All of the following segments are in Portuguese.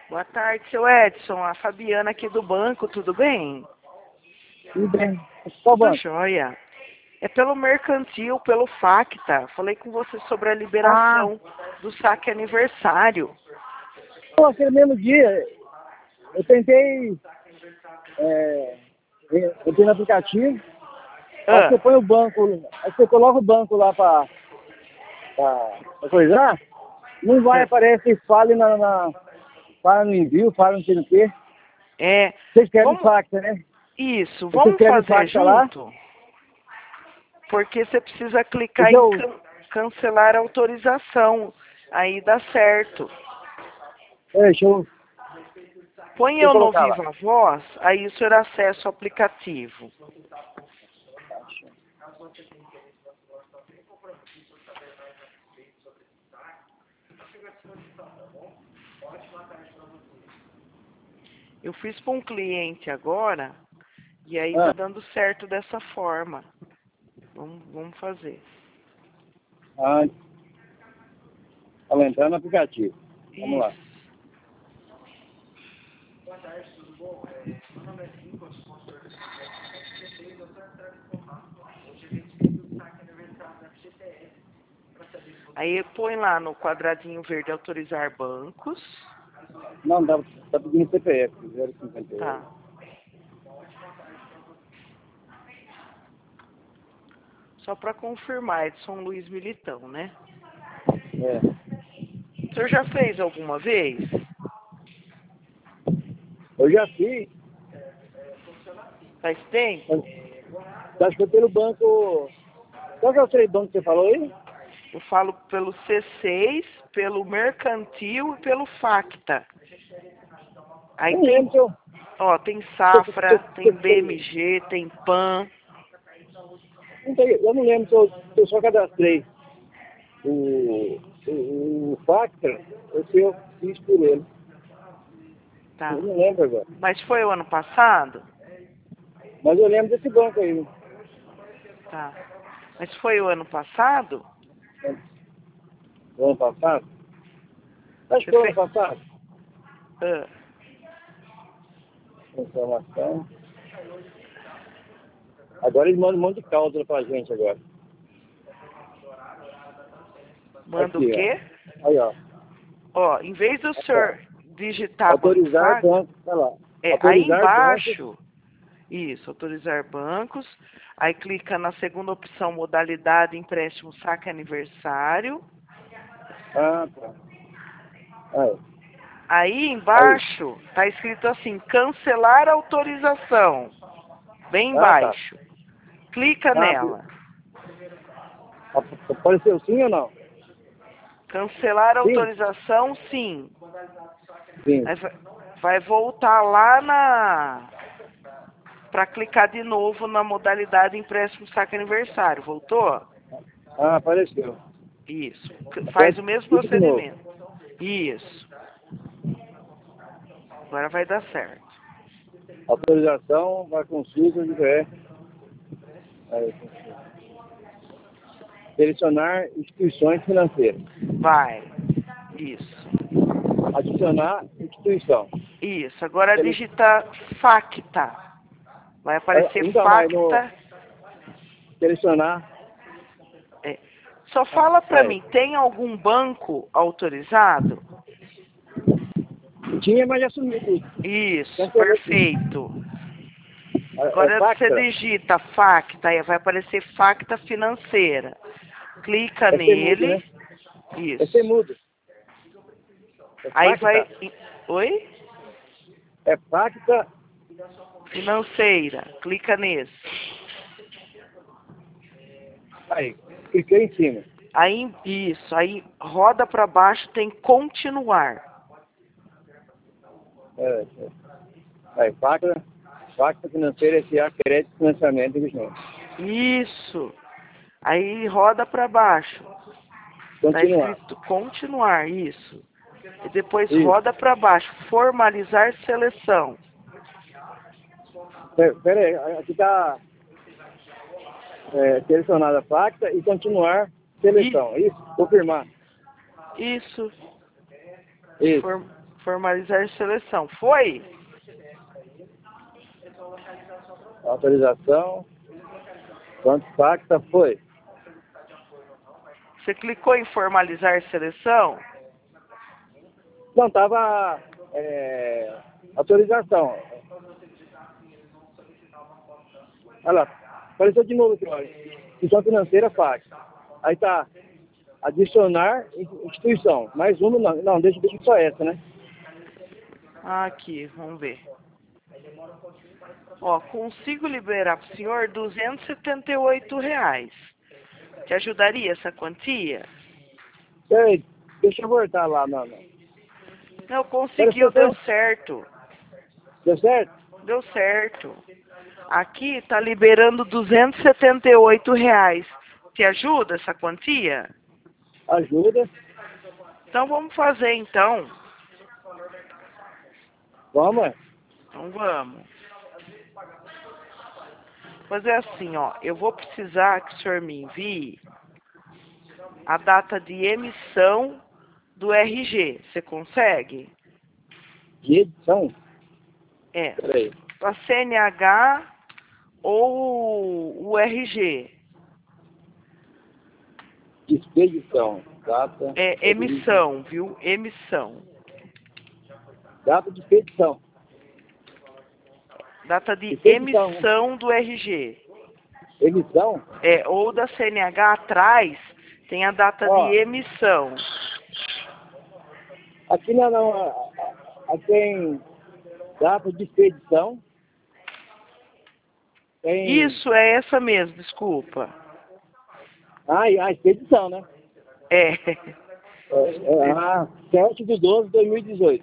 Boa tarde, seu Edson. A Fabiana aqui do banco, tudo bem? Tudo bem. Qual Tudo banco? jóia. É pelo mercantil, pelo Facta. Falei com você sobre a Ah, liberação do saque aniversário. pô, aquele mesmo dia, eu tentei, entrei no aplicativo, aí Ah, você põe o banco, aí você coloca o banco lá pra coisar, não vai, ah. aparece, fala no envio, fala não sei o quê. É, Você escreve vamos, Facta, né? isso, Você vamos escreve fazer Facta lá, junto? Porque você precisa clicar porque em eu, cancelar a autorização. Aí dá certo. deixa Põe eu eu no colocar lá. Viva Voz, aí o senhor acessa o aplicativo. Eu fiz para um cliente agora, e aí tá Ah, dando certo dessa forma. Vamos fazer. ah, tá entrando no aplicativo. Vamos lá. Isso. Aí põe lá no quadradinho verde autorizar bancos. Não, tá pedindo CPF, 058. Tá. Só para confirmar, Edson Luiz Militão, né? É. O senhor já fez alguma vez? Eu já fiz, Faz tempo? acho que foi pelo banco. Qual que é o três banco que você falou aí? Eu falo pelo C6, pelo Mercantil e pelo Facta. Aí Eu não tem, lembro se eu. ó, tem Se eu, Safra, tem BMG, tem PAN. eu não lembro se eu só cadastrei o Factor ou se eu fiz por ele. Eu Tá. não lembro agora. Mas foi o ano passado? Mas eu lembro desse banco aí. Tá. Mas foi o ano passado? Do ano passado? Acho que Você foi o ano fez. passado. Ah, Informação. Agora eles mandam um monte de cálculo pra gente agora. manda o Aqui, quê? ó. Aí, ó. Ó, em vez do Ó. senhor digitar Banco Autorizar Facta, banco. Olha lá. aí Autorizar bancos. embaixo, isso, autorizar bancos. Aí clica na segunda opção, modalidade empréstimo saque aniversário. Ah, tá. Aí. Aí Aí. embaixo tá escrito assim, cancelar autorização. Bem Ah, tá. embaixo. Clica Ah, nela. apareceu sim ou não? Cancelar Sim? autorização, sim. Sim. Aí vai voltar lá para clicar de novo na modalidade empréstimo saque aniversário. Voltou? Ah, apareceu. Isso. Faz Agora o mesmo clica de novo. procedimento. Isso. Agora vai dar certo. Autorização, vai consulta de ver. Aí, selecionar instituições financeiras. Vai. Isso. Adicionar instituição. Isso. Agora Sele... digita Facta. Vai aparecer Então, mas no Facta. selecionar. É. Só fala para Aí. mim, tem algum banco autorizado? Tinha, mas já sumiu tudo. Isso, Cancelou tudo. perfeito. É Agora você Factra? digita Facta, aí vai aparecer Facta financeira. Clica É ser mudo, nele. né? É ser Isso. mudo. É Aí Facta? vai. Oi? É Facta. Financeira. Clica nesse. Aí. Cliquei em cima. Aí, isso. Aí roda para baixo, tem continuar. É. Aí, Facta. Facta financeira S.A. Crédito e Financiamento de Investimento. Isso. Aí roda para baixo. Tá Continuar. escrito continuar, isso. E depois Isso. roda para baixo, formalizar seleção. Pera aí, aqui está selecionada a Facta e continuar E, seleção. Isso? Confirmar. isso. Isso. For- Formalizar seleção. Foi? Autorização. Quanto pacta foi? Você clicou em formalizar seleção? Não, tava autorização. Olha lá, apareceu de novo aqui, ó. Instituição financeira pacta. Aí tá, adicionar instituição. Mais uma, não, deixa só essa, né? Aqui, vamos ver. Ó, consigo liberar para o senhor R$ 278. Te ajudaria essa quantia? Peraí, deixa eu voltar lá, não. Não, conseguiu, deu certo. Deu certo? Deu certo. Aqui tá liberando R$ 278. Te ajuda essa quantia? Ajuda. Então vamos fazer então. Vamos, Então vamos. Fazer assim, ó. Eu vou precisar que o senhor me envie a data de emissão do RG. Você consegue? de edição. É. Peraí. A CNH ou o RG. De expedição. Data. É emissão, viu? Emissão. Data de expedição. Data de Expedição, emissão do RG. Emissão? É, ou da CNH atrás tem a data Ó. de emissão. Aqui não. Aqui tem data de expedição. Tem... Isso, é essa mesmo, desculpa. a expedição, né? É. 7/12/2018.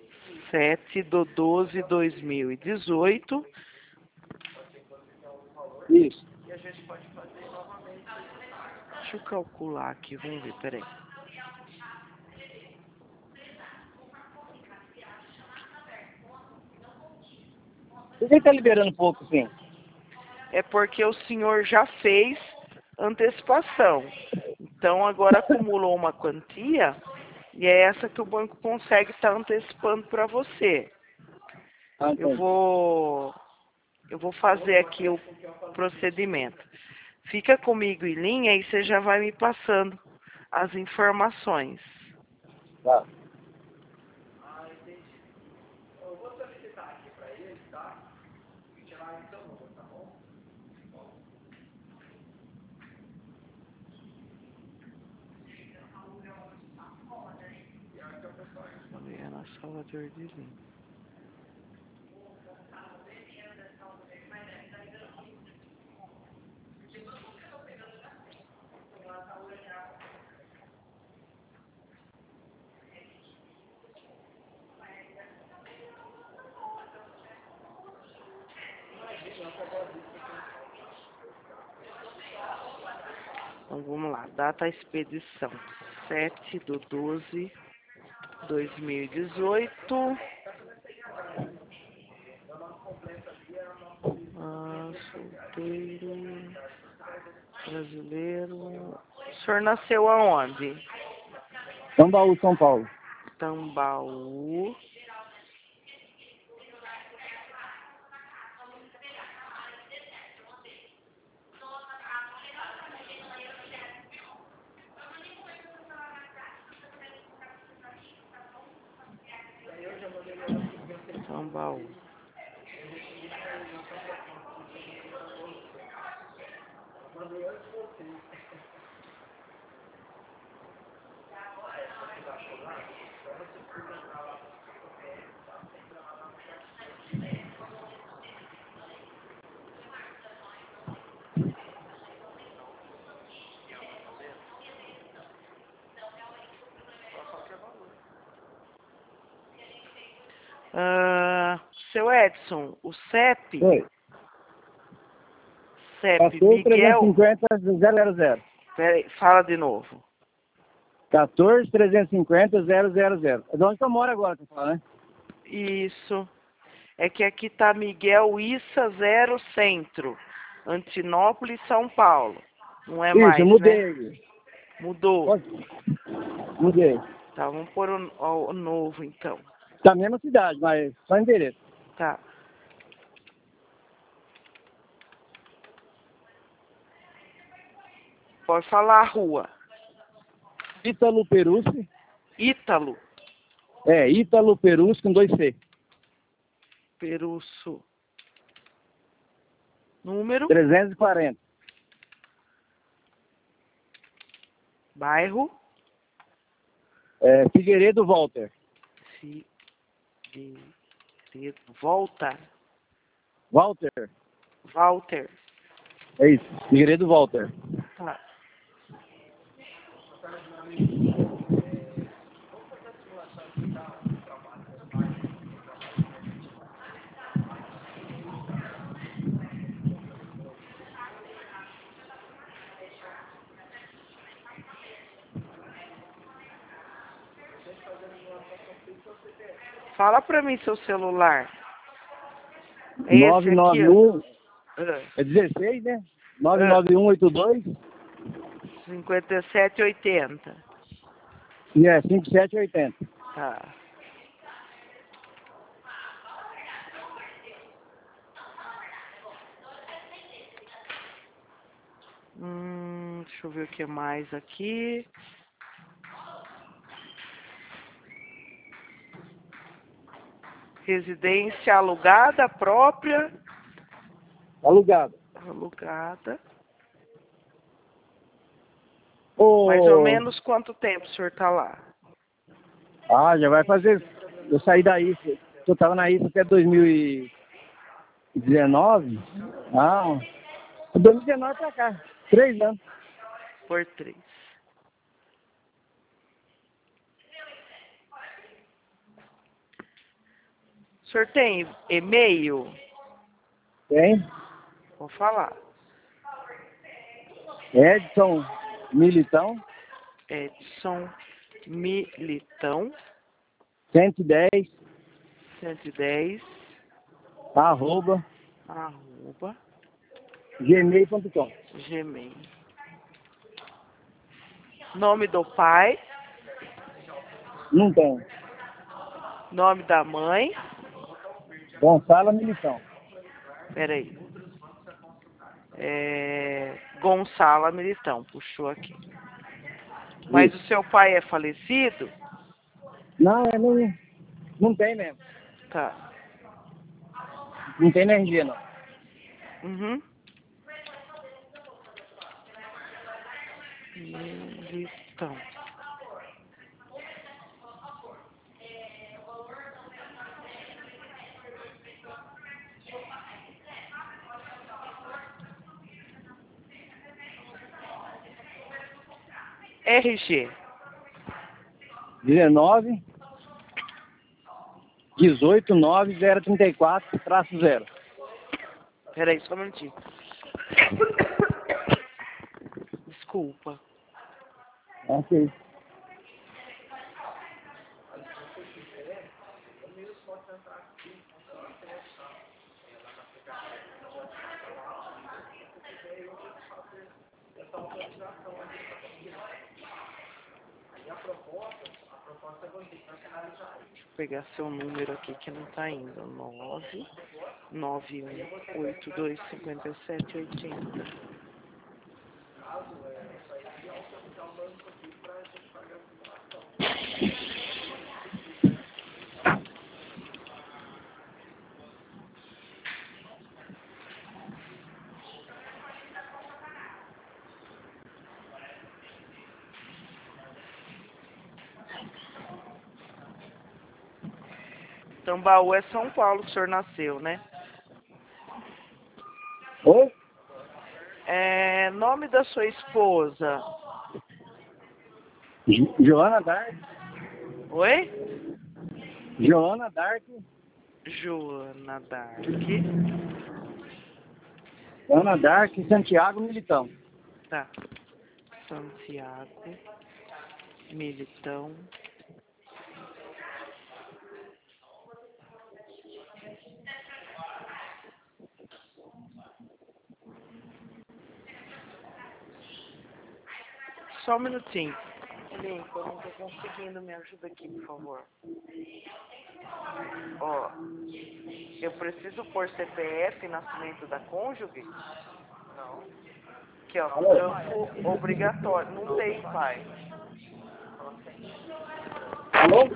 7/12/2018. Isso. Deixa eu calcular aqui, vamos ver, peraí. Por que está liberando pouco, sim? É porque o senhor já fez antecipação. Então agora acumulou uma quantia e é essa que o banco consegue estar antecipando para você. Ah, Eu vou fazer aqui o procedimento. Fica comigo em linha e você já vai me passando as informações. tá. Mariana Salvador de Lima. Então vamos lá, data expedição 7/12/2018. Solteiro, brasileiro. O senhor nasceu aonde? Tambaú, São Paulo. Tambaú. Tambaú. Seu Edson, o CEP? Oi. CEP, Miguel. 14.350.000. Peraí, fala de novo. 14.350.000. É de onde eu moro agora, você fala, né? Isso. É que aqui tá Miguel Issa 0 Centro, Antinópolis, São Paulo. Não é Isso, mais, eu mudei. né? Mudou. Mudei. Tá, vamos pôr o novo então. Da mesma cidade, mas só endereço. Tá. Pode falar a rua. Ítalo Perussi. Ítalo. Ítalo Perussi com 2 C. Peruço. Número. 340. Bairro. Figueiredo Walter. Figueiredo. Volta. Walter. Walter. É isso. Figueiredo Walter. Tá. Fala pra mim seu celular. É esse aqui, ó. 991. É 16, né? 5780. E 5780. Tá. Deixa eu ver o que mais aqui. Residência alugada própria. Alugado. Alugada. Ô, Mais ou menos quanto tempo o senhor tá lá? já vai fazer. Eu saí da IFA. Eu tava na IFA até 2019. 2019 pra cá. 3 anos. Por 3. O senhor tem e-mail? Tem. Vou falar. Edson Militão. Edson Militão. 110. 110. Arroba. Gmail.com. Gmail. Nome do pai. Não tem. Nome da mãe. Gonçalo Militão. Peraí. Gonçala Militão. Puxou aqui. Mas Isso. o seu pai é falecido? Não, não tem mesmo. Tá. Não tem energia, não. Uhum. Militão. RG. 19 18 9 034-0. Peraí, só um minutinho. Desculpa. Ok. Deixa eu pegar seu número aqui que não tá indo. 991825780. Tambaú é São Paulo que o senhor nasceu, né? Oi? Nome da sua esposa. Joana Dark. Oi? Joana Dark. Joana Dark. Joana Dark Santiago Militão. Tá. Santiago Militão. Só um minutinho. Lincoln, eu não tô conseguindo, me ajuda aqui, por favor. Ó, eu preciso pôr CPF e nascimento da cônjuge? Aqui, ó, campo obrigatório. Não tem, pai. Alô?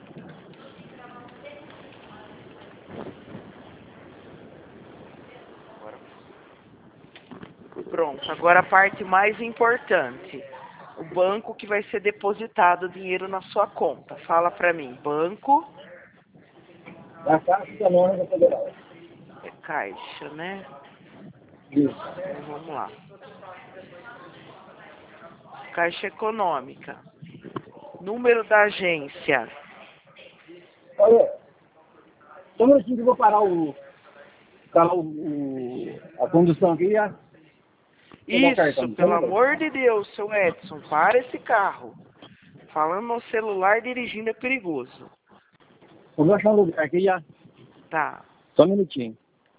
Pronto, agora a parte mais importante. O banco que vai ser depositado o dinheiro na sua conta. Fala pra mim, banco Na Caixa Econômica Federal. é caixa, né? Isso. Então, vamos lá. Caixa Econômica. Número da agência. Olha, só um minutinho que eu vou parar a condução aqui e pegar o cartão. Isso, pelo amor de Deus, seu Edson, para esse carro. Falando no celular, dirigindo é perigoso. Eu vou achar um lugar aqui já. Tá. Só um minutinho.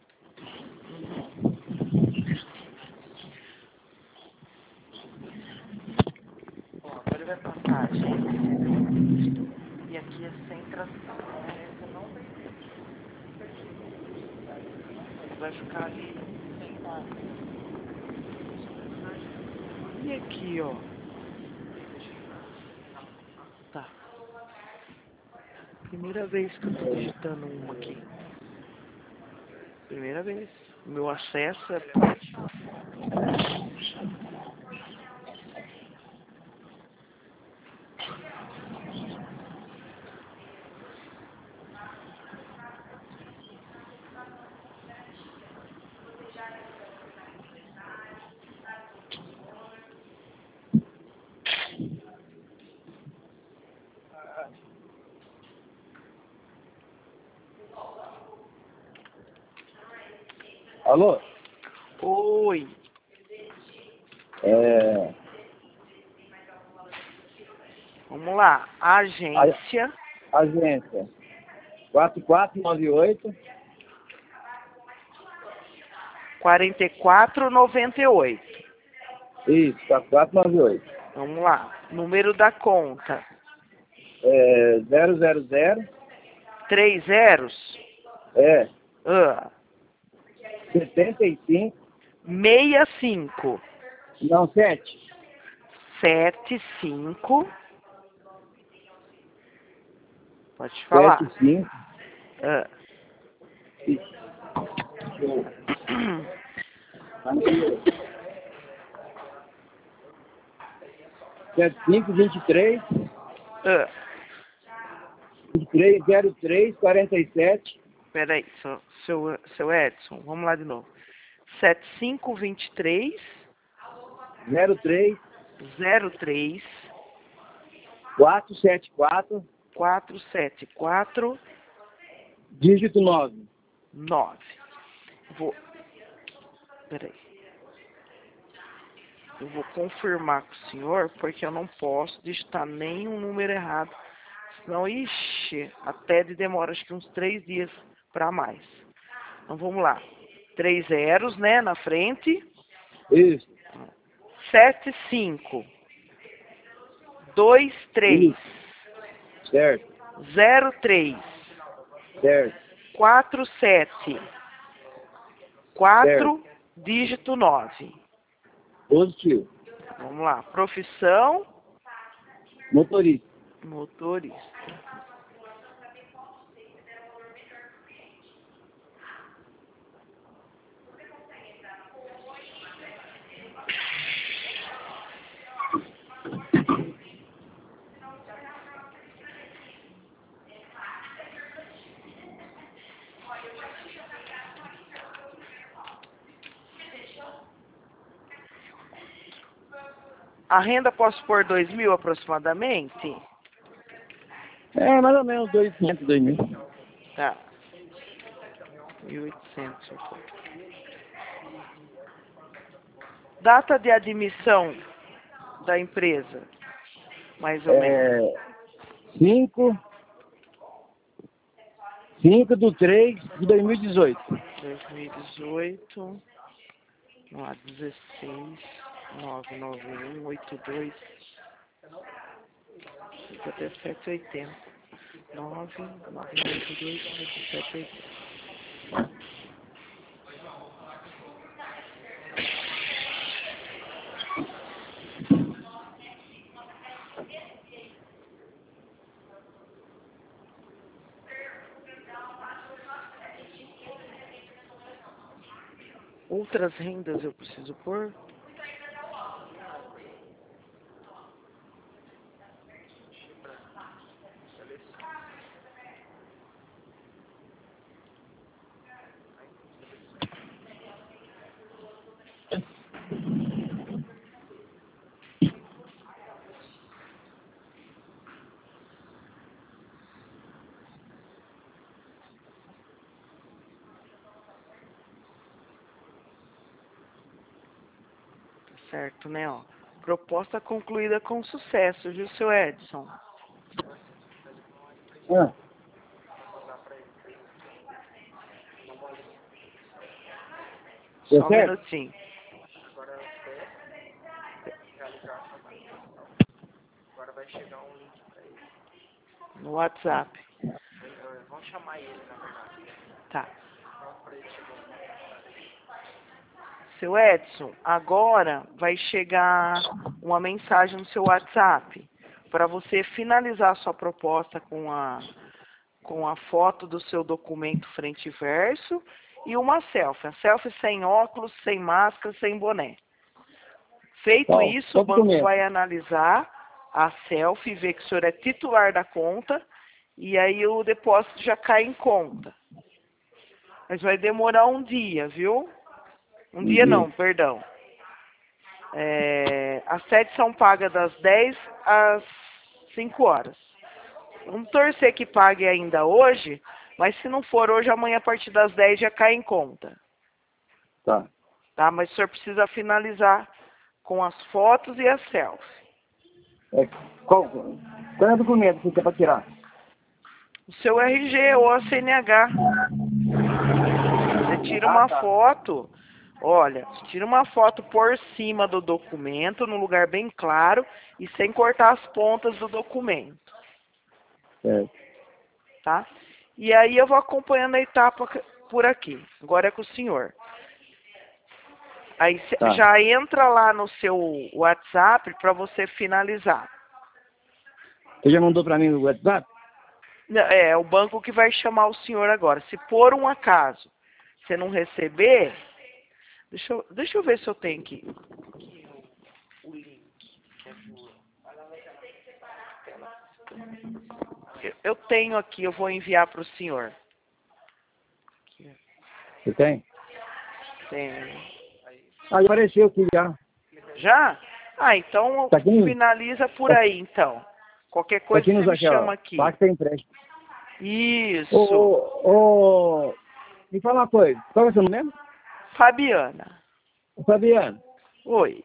Ó, agora ele vai passar a agência. E aqui é sem tração. A agência não vai ter. Ele vai ficar ali sentado. E aqui, ó. Tá. Primeira vez que eu tô digitando uma aqui. Primeira vez. Meu acesso é... Alô? Oi. Vamos lá. Agência Agência 4498 4498. Isso, 4498. Vamos lá. Número da conta. 000 3 zeros. 75, 65. não, 7. 75. Pode falar. 75. Ah. 75, 23, Ah. 23, 03, 47. Peraí, seu Edson, vamos lá de novo. 7523 03, 03 474, 474 dígito 9. 9. Peraí. Eu vou confirmar com o senhor, porque eu não posso digitar nenhum número errado. Senão, ixi, até demora acho que uns 3 dias para mais. Então vamos lá. 3 zeros, né, na frente. Isso. 75 23 Certo, 03 certo. 47 4 dígito 9. Positivo. Vamos lá. Profissão, Motorista. motorista. A renda posso pôr 2.000 aproximadamente? Mais ou menos 2.500, 2.000. Tá. 1.800. Data de admissão da empresa, mais ou menos. 5/3/2018. 2018. Vamos lá, 16 991 82 5780. 99822 Outras rendas eu preciso pôr? Certo, né, ó. Proposta concluída com sucesso, viu, seu Edson? Ah, deu Só um certo? minutinho. Agora vai chegar um link pra ele. No WhatsApp. Vamos chamar ele, na verdade. Tá. Pronto pra ele chegar. Seu Edson, agora vai chegar uma mensagem no seu WhatsApp para você finalizar a sua proposta com a foto do seu documento frente e verso e uma selfie. A selfie sem óculos, sem máscara, sem boné. Feito Qual? isso, Qual o banco documento? vai analisar a selfie, ver que o senhor é titular da conta e aí o depósito já cai em conta. Mas vai demorar um dia, viu? Um dia não, perdão. As sedes são pagas das 10 às 5 horas. Vamos torcer que pague ainda hoje, mas se não for hoje, amanhã a partir das 10 já cai em conta. Tá. Tá? Mas o senhor precisa finalizar com as fotos e a selfie. Qual é o documento que você quer para tirar? O seu RG ou a CNH. Você tira uma foto, olha, tira uma foto por cima do documento, num lugar bem claro e sem cortar as pontas do documento, Certo. tá? E aí eu vou acompanhando a etapa por aqui. Agora é com o senhor. Aí Tá. já entra lá no seu WhatsApp para você finalizar. Você já mandou para mim no WhatsApp? É o banco que vai chamar o senhor agora. Se por um acaso você não receber, deixa eu ver se eu tenho aqui. O link. Eu tenho aqui, eu vou enviar para o senhor. Você tem? Tenho. Ah, apareceu aqui já. Já? Ah, então Tá aqui? finaliza por aí, então. Qualquer Tá coisa aqui você nos me aqui, ó. chama aqui. Pacta empréstimo. Isso. Me fala uma coisa. Qual é o seu nome mesmo? Fabiana. Fabiano. Oi.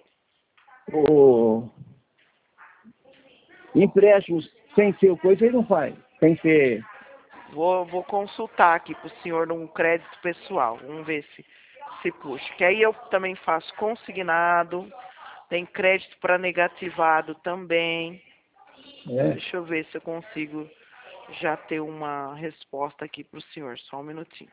Empréstimos sem ser coisa, vocês não faz. Tem que ser... Vou consultar aqui para o senhor num crédito pessoal. Vamos ver se puxa. Que aí eu também faço consignado. Tem crédito para negativado também. É. Deixa eu ver se eu consigo já ter uma resposta aqui para o senhor. Só um minutinho.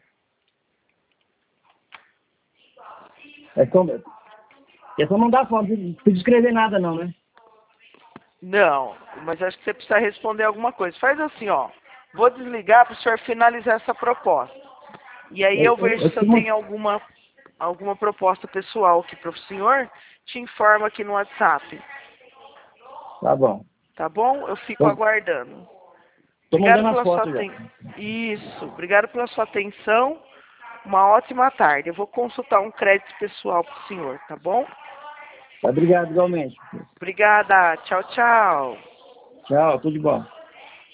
É só não dar foto, não precisa escrever nada não, né? Não, mas acho que você precisa responder alguma coisa. Faz assim, ó. Vou desligar para o senhor finalizar essa proposta. E aí eu vejo se eu tenho alguma proposta pessoal aqui para o senhor. Te informo aqui no WhatsApp. Tá bom. Tá bom? Eu fico aguardando. Tô Obrigado mandando pela as sua fotos já. Isso. Obrigado pela sua atenção. Uma ótima tarde. Eu vou consultar um crédito pessoal para o senhor, tá bom? Obrigado, igualmente. Obrigada. Tchau, tchau. Tchau, tudo de bom.